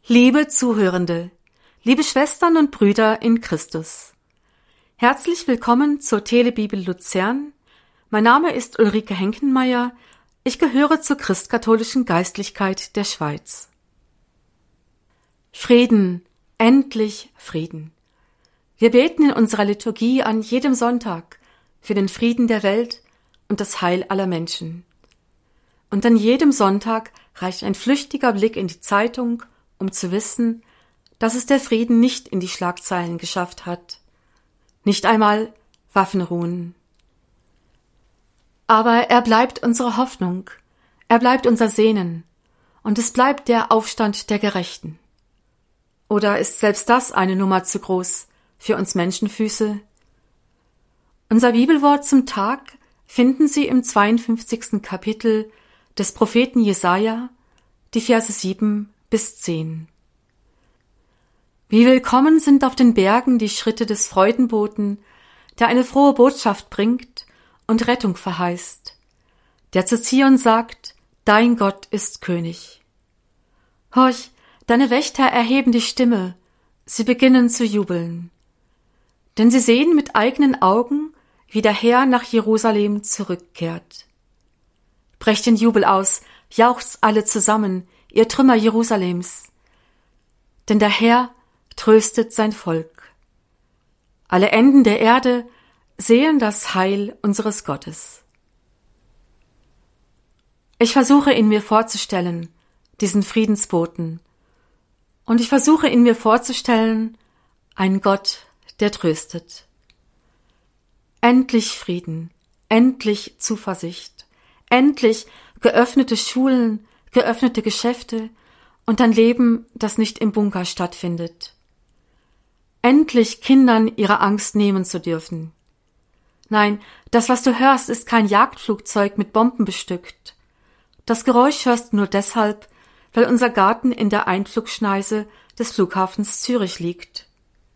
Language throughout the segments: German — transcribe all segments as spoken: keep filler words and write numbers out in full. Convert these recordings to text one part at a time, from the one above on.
Liebe Zuhörende, liebe Schwestern und Brüder in Christus, herzlich willkommen zur Telebibel Luzern. Mein Name ist Ulrike Henkenmeier, ich gehöre zur christkatholischen Geistlichkeit der Schweiz. Frieden, endlich Frieden. Wir beten in unserer Liturgie an jedem Sonntag für den Frieden der Welt und das Heil aller Menschen. Und an jedem Sonntag reicht ein flüchtiger Blick in die Zeitung, um zu wissen, dass es der Frieden nicht in die Schlagzeilen geschafft hat. Nicht einmal Waffenruhen. Aber er bleibt unsere Hoffnung, er bleibt unser Sehnen, und es bleibt der Aufstand der Gerechten. Oder ist selbst das eine Nummer zu groß für uns Menschenfüße? Unser Bibelwort zum Tag finden Sie im zweiundfünfzigsten Kapitel des Propheten Jesaja, die Verse sieben bis zehn. Wie willkommen sind auf den Bergen die Schritte des Freudenboten, der eine frohe Botschaft bringt und Rettung verheißt, der zu Zion sagt, dein Gott ist König. Horch, deine Wächter erheben die Stimme, sie beginnen zu jubeln. Denn sie sehen mit eigenen Augen, wie der Herr nach Jerusalem zurückkehrt. Brecht den Jubel aus, jauchzt alle zusammen, ihr Trümmer Jerusalems. Denn der Herr tröstet sein Volk. Alle Enden der Erde sehen das Heil unseres Gottes. Ich versuche ihn mir vorzustellen, diesen Friedensboten, und ich versuche ihn mir vorzustellen, einen Gott, der tröstet. Endlich Frieden, endlich Zuversicht, endlich geöffnete Schulen, geöffnete Geschäfte und ein Leben, das nicht im Bunker stattfindet. Endlich Kindern ihre Angst nehmen zu dürfen. Nein, das, was du hörst, ist kein Jagdflugzeug mit Bomben bestückt. Das Geräusch hörst du nur deshalb, weil unser Garten in der Einflugschneise des Flughafens Zürich liegt.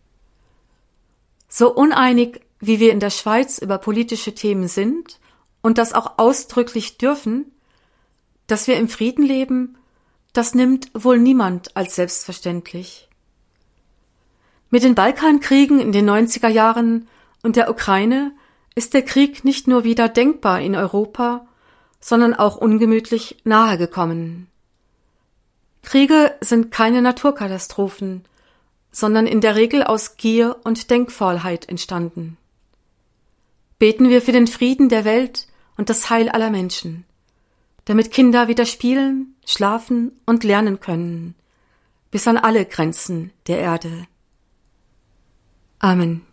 So uneinig, wie wir in der Schweiz über politische Themen sind und das auch ausdrücklich dürfen, dass wir im Frieden leben, das nimmt wohl niemand als selbstverständlich. Mit den Balkankriegen in den neunziger Jahren und der Ukraine ist der Krieg nicht nur wieder denkbar in Europa, sondern auch ungemütlich nahegekommen. Kriege sind keine Naturkatastrophen, sondern in der Regel aus Gier und Denkfaulheit entstanden. Beten wir für den Frieden der Welt und das Heil aller Menschen, damit Kinder wieder spielen, schlafen und lernen können, bis an alle Grenzen der Erde. Amen.